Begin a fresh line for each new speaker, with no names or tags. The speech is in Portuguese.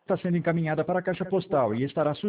está sendo encaminhada para a caixa postal e estará